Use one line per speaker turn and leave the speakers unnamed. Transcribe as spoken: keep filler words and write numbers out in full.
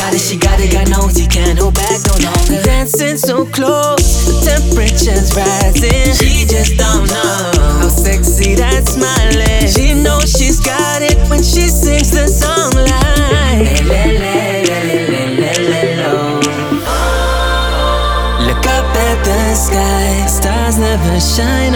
got it, she got it, God knows he can't hold back no longer. Dancing so close, the temperature's rising. She just don't know how sexy that smile is. She knows she's got it when she sings the song like le, le, le, le, le, le, lo. Look up at the sky, stars never shine